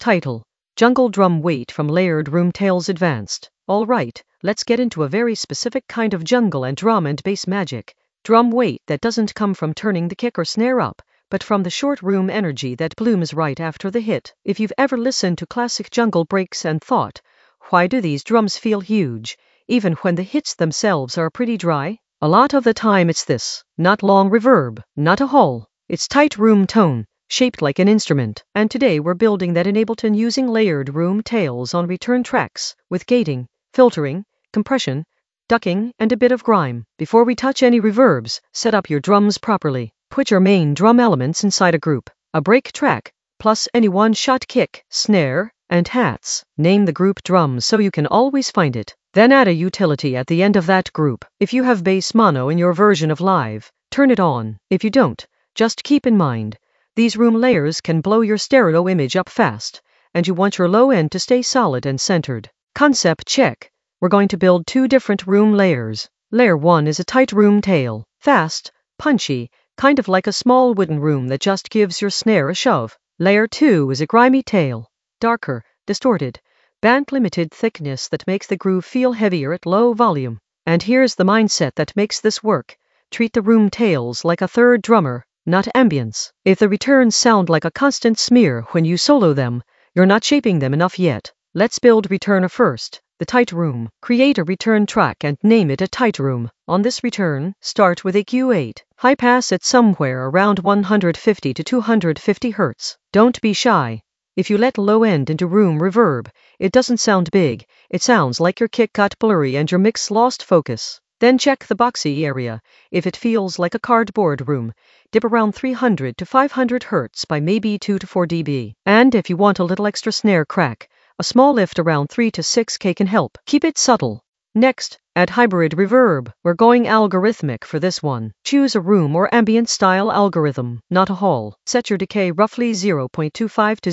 Title: Jungle Drum Weight from Layered Room Tales Advanced. Alright, let's get into a very specific kind of jungle and drum and bass magic. Drum weight that doesn't come from turning the kick or snare up, but from the short room energy that blooms right after the hit. If you've ever listened to classic jungle breaks and thought, why do these drums feel huge, even when the hits themselves are pretty dry? A lot of the time it's this: not long reverb, not a hall, it's tight room tone, shaped like an instrument. And today we're building that in Ableton using layered room tails on return tracks, with gating, filtering, compression, ducking, and a bit of grime. Before we touch any reverbs, set up your drums properly. Put your main drum elements inside a group, a break track, plus any one-shot kick, snare, and hats. Name the group drums so you can always find it. Then add a utility at the end of that group. If you have bass mono in your version of Live, turn it on. If you don't, just keep in mind, these room layers can blow your stereo image up fast, and you want your low end to stay solid and centered. Concept check. We're going to build two different room layers. Layer 1 is a tight room tail, fast, punchy, kind of like a small wooden room that just gives your snare a shove. Layer 2 is a grimy tail, darker, distorted, band-limited thickness that makes the groove feel heavier at low volume. And here's the mindset that makes this work. Treat the room tails like a third drummer, not ambience. If the returns sound like a constant smear when you solo them, you're not shaping them enough yet. Let's build returner first, the tight room. Create a return track and name it a tight room. On this return, start with a Q8, high pass at somewhere around 150 to 250 Hz. Don't be shy. If you let low end into room reverb, it doesn't sound big, it sounds like your kick got blurry and your mix lost focus. Then check the boxy area. If it feels like a cardboard room, dip around 300 to 500 Hz by maybe 2 to 4 dB. And if you want a little extra snare crack, a small lift around 3 to 6K can help. Keep it subtle. Next, add hybrid reverb. We're going algorithmic for this one. Choose a room or ambient style algorithm, not a hall. Set your decay roughly 0.25 to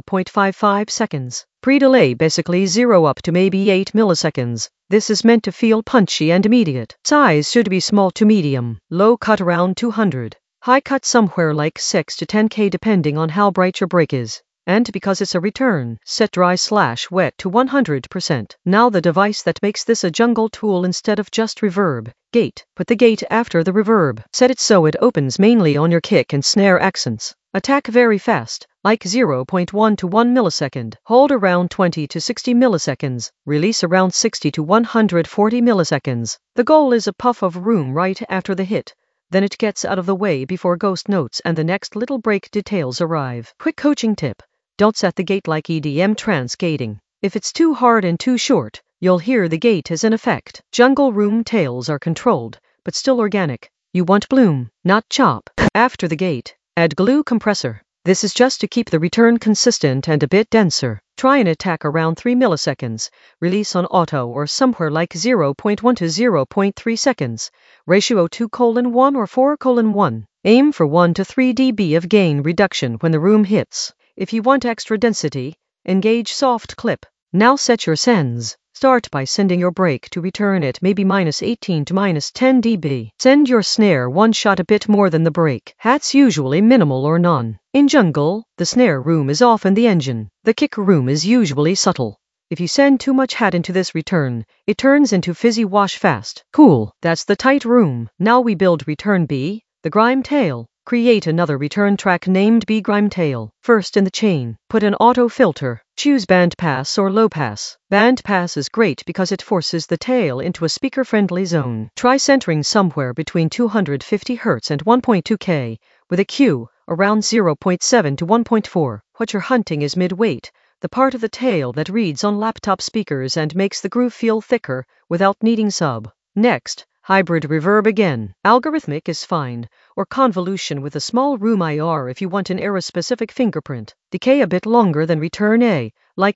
0.55 seconds. Pre-delay basically 0 up to maybe 8 milliseconds. This is meant to feel punchy and immediate. Size should be small to medium. Low cut around 200. High cut somewhere like 6 to 10K depending on how bright your break is. And because it's a return, set dry/wet to 100%. Now the device that makes this a jungle tool instead of just reverb. Gate. Put the gate after the reverb. Set it so it opens mainly on your kick and snare accents. Attack very fast, like 0.1 to 1 millisecond. Hold around 20 to 60 milliseconds. Release around 60 to 140 milliseconds. The goal is a puff of room right after the hit. Then it gets out of the way before ghost notes and the next little break details arrive. Quick coaching tip. Don't set the gate like EDM trance gating. If it's too hard and too short, you'll hear the gate as an effect. Jungle room tails are controlled, but still organic. You want bloom, not chop. After the gate, add glue compressor. This is just to keep the return consistent and a bit denser. Try an attack around 3 milliseconds. Release on auto or somewhere like 0.1 to 0.3 seconds. Ratio 2:1 or 4:1. Aim for 1 to 3 dB of gain reduction when the room hits. If you want extra density, engage soft clip. Now set your sends. Start by sending your break to return at maybe -18 to -10 dB. Send your snare one shot a bit more than the break. Hats usually minimal or none. In jungle, the snare room is often the engine. The kick room is usually subtle. If you send too much hat into this return, it turns into fizzy wash fast. Cool, that's the tight room. Now we build return B, the grime tail. Create another return track named B Grime Tail. First in the chain, put an auto filter. Choose band pass or low pass. Band pass is great because it forces the tail into a speaker-friendly zone. Try centering somewhere between 250 Hz and 1.2K, with a Q around 0.7 to 1.4. What you're hunting is mid-weight, the part of the tail that reads on laptop speakers and makes the groove feel thicker without needing sub. Next, hybrid reverb again. Algorithmic is fine, or convolution with a small room IR if you want an era-specific fingerprint. Decay a bit longer than return A, like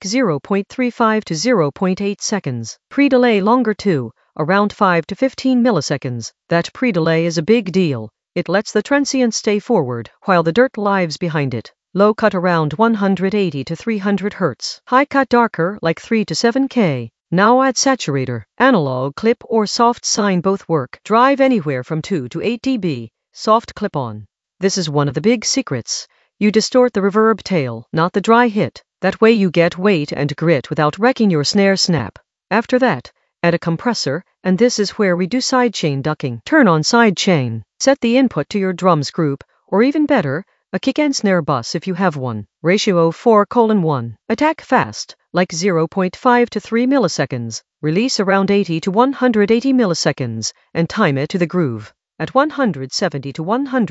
0.35 to 0.8 seconds. Pre-delay longer too, around 5 to 15 milliseconds. That pre-delay is a big deal. It lets the transient stay forward, while the dirt lives behind it. Low cut around 180 to 300 Hz. High cut darker, like 3 to 7K. Now add saturator. Analog clip or soft sine both work. Drive anywhere from 2 to 8 dB. Soft clip on. This is one of the big secrets. You distort the reverb tail, not the dry hit. That way you get weight and grit without wrecking your snare snap. After that, add a compressor, and this is where we do sidechain ducking. Turn on sidechain. Set the input to your drums group, or even better, a kick and snare bus if you have one. Ratio 4:1. Attack fast, like 0.5 to 3 milliseconds. Release around 80 to 180 milliseconds, and time it to the groove. At 170 to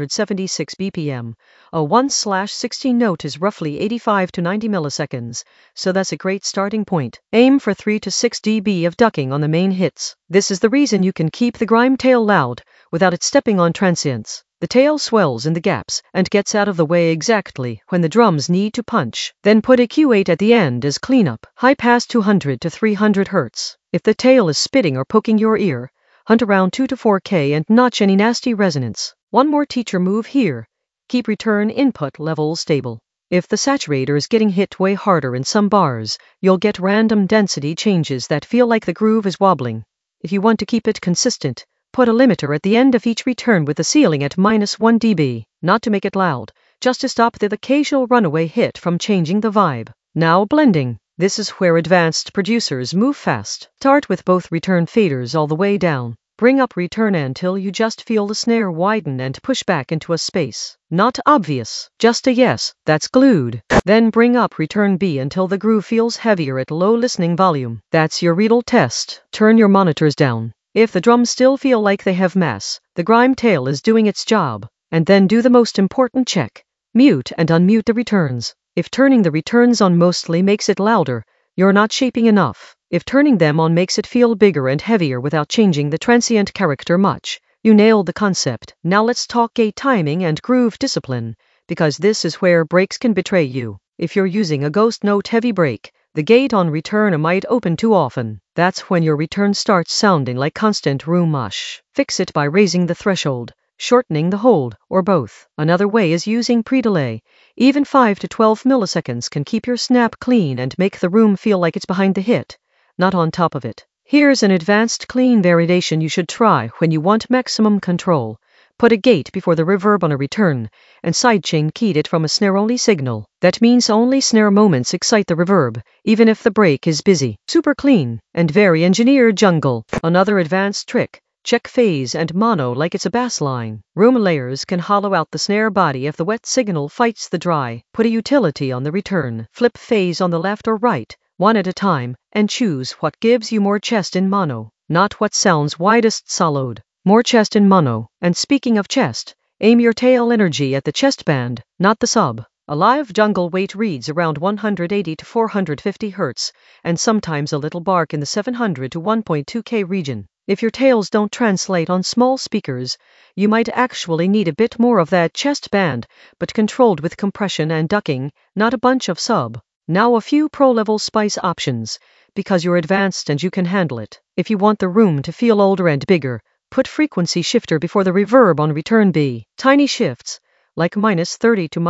176 BPM, a 1/16 note is roughly 85 to 90 milliseconds, so that's a great starting point. Aim for 3 to 6 dB of ducking on the main hits. This is the reason you can keep the grime tail loud without it stepping on transients. The tail swells in the gaps and gets out of the way exactly when the drums need to punch. Then put a Q8 at the end as cleanup. High pass 200 to 300 Hz. If the tail is spitting or poking your ear, hunt around 2 to 4K and notch any nasty resonance. One more teacher move here. Keep return input levels stable. If the saturator is getting hit way harder in some bars, you'll get random density changes that feel like the groove is wobbling. If you want to keep it consistent, put a limiter at the end of each return with the ceiling at -1 dB, not to make it loud, just to stop the occasional runaway hit from changing the vibe. Now blending. This is where advanced producers move fast. Start with both return faders all the way down. Bring up return until you just feel the snare widen and push back into a space. Not obvious, just a yes, that's glued. Then bring up return B until the groove feels heavier at low listening volume. That's your real test. Turn your monitors down. If the drums still feel like they have mass, the grime tail is doing its job. And then do the most important check. Mute and unmute the returns. If turning the returns on mostly makes it louder, you're not shaping enough. If turning them on makes it feel bigger and heavier without changing the transient character much, you nailed the concept. Now let's talk gate timing and groove discipline, because this is where breaks can betray you. If you're using a ghost note heavy break, the gate on return might open too often. That's when your return starts sounding like constant room mush. Fix it by raising the threshold, shortening the hold, or both. Another way is using pre-delay. Even 5 to 12 milliseconds can keep your snap clean and make the room feel like it's behind the hit, not on top of it. Here's an advanced clean variation you should try when you want maximum control. Put a gate before the reverb on a return, and sidechain keyed it from a snare-only signal. That means only snare moments excite the reverb, even if the break is busy. Super clean, and very engineered jungle. Another advanced trick. Check phase and mono like it's a bass line. Room layers can hollow out the snare body if the wet signal fights the dry. Put a utility on the return. Flip phase on the left or right, one at a time, and choose what gives you more chest in mono, not what sounds widest soloed. More chest in mono. And speaking of chest, aim your tail energy at the chest band, not the sub. A live jungle weight reads around 180 to 450 Hz, and sometimes a little bark in the 700 to 1.2K region. If your tails don't translate on small speakers, you might actually need a bit more of that chest band, but controlled with compression and ducking, not a bunch of sub. Now a few pro-level spice options, because you're advanced and you can handle it. If you want the room to feel older and bigger, put frequency shifter before the reverb on return B. Tiny shifts, like -30 to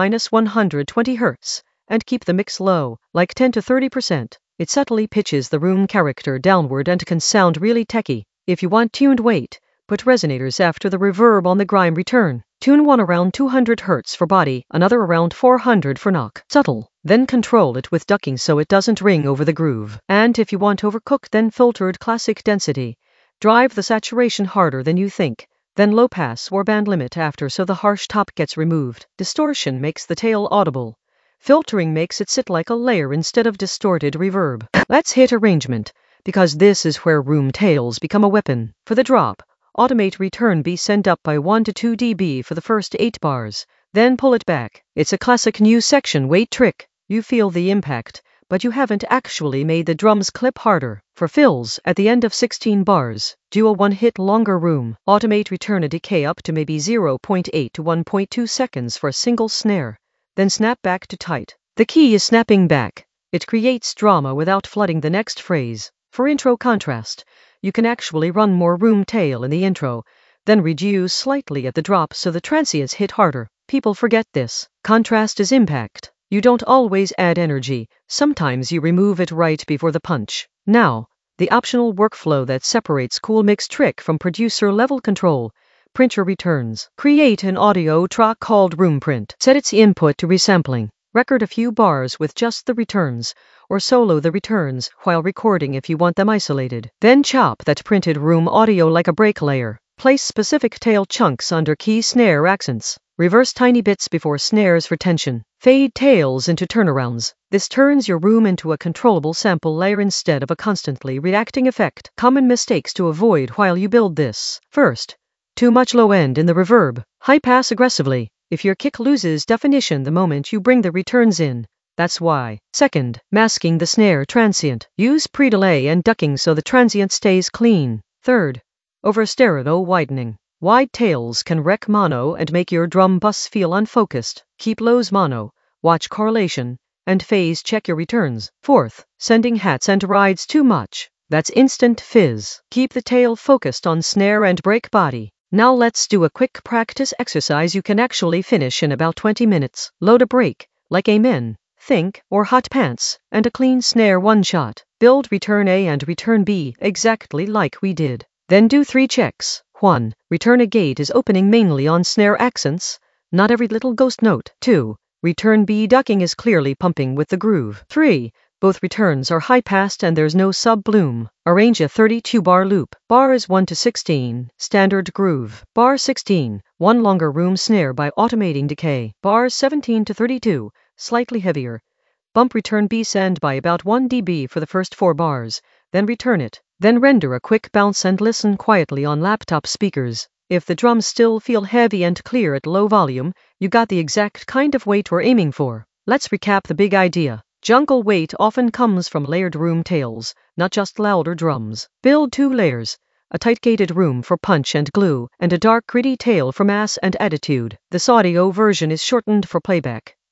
-120 Hz, and keep the mix low, like 10 to 30%. It subtly pitches the room character downward and can sound really techy. If you want tuned weight, put resonators after the reverb on the grime return. Tune one around 200 Hz for body, another around 400 for knock. Subtle. Then control it with ducking so it doesn't ring over the groove. And if you want overcooked then filtered classic density, drive the saturation harder than you think. Then low pass or band limit after so the harsh top gets removed. Distortion makes the tail audible. Filtering makes it sit like a layer instead of distorted reverb. Let's hit arrangement, because this is where room tails become a weapon. For the drop, automate return B send up by 1 to 2 dB for the first 8 bars, then pull it back. It's a classic new section weight trick. You feel the impact, but you haven't actually made the drums clip harder. For fills, at the end of 16 bars, do a one-hit longer room. Automate return a decay up to maybe 0.8 to 1.2 seconds for a single snare, then snap back to tight. The key is snapping back. It creates drama without flooding the next phrase. For intro contrast, you can actually run more room tail in the intro, then reduce slightly at the drop so the transients hit harder. People forget this. Contrast is impact. You don't always add energy, sometimes you remove it right before the punch. Now, the optional workflow that separates cool mix trick from producer level control. Print your returns. Create an audio track called room print. Set its input to resampling. Record a few bars with just the returns, or solo the returns while recording if you want them isolated. Then chop that printed room audio like a break layer. Place specific tail chunks under key snare accents. Reverse tiny bits before snares for tension. Fade tails into turnarounds. This turns your room into a controllable sample layer instead of a constantly reacting effect. Common mistakes to avoid while you build this. First, too much low end in the reverb. High pass aggressively. If your kick loses definition the moment you bring the returns in, that's why. Second, masking the snare transient. Use pre-delay and ducking so the transient stays clean. Third, over stereo widening. Wide tails can wreck mono and make your drum bus feel unfocused. Keep lows mono, watch correlation, and phase check your returns. Fourth, sending hats and rides too much. That's instant fizz. Keep the tail focused on snare and break body. Now let's do a quick practice exercise you can actually finish in about 20 minutes. Load a break, like Amen, Think, or Hot Pants, and a clean snare one shot. Build return A and return B exactly like we did. Then do 3 checks. 1. Return A gate is opening mainly on snare accents, not every little ghost note. 2. Return B ducking is clearly pumping with the groove. 3. Both returns are high-passed and there's no sub-bloom. Arrange a 32-bar loop. Bars 1 to 16, standard groove. Bar 16, one longer room snare by automating decay. Bars 17 to 32, slightly heavier. Bump return B send by about 1 dB for the first 4 bars, then return it. Then render a quick bounce and listen quietly on laptop speakers. If the drums still feel heavy and clear at low volume, you got the exact kind of weight we're aiming for. Let's recap the big idea. Jungle weight often comes from layered room tails, not just louder drums. Build 2 layers, a tight-gated room for punch and glue, and a dark gritty tail for mass and attitude. This audio version is shortened for playback.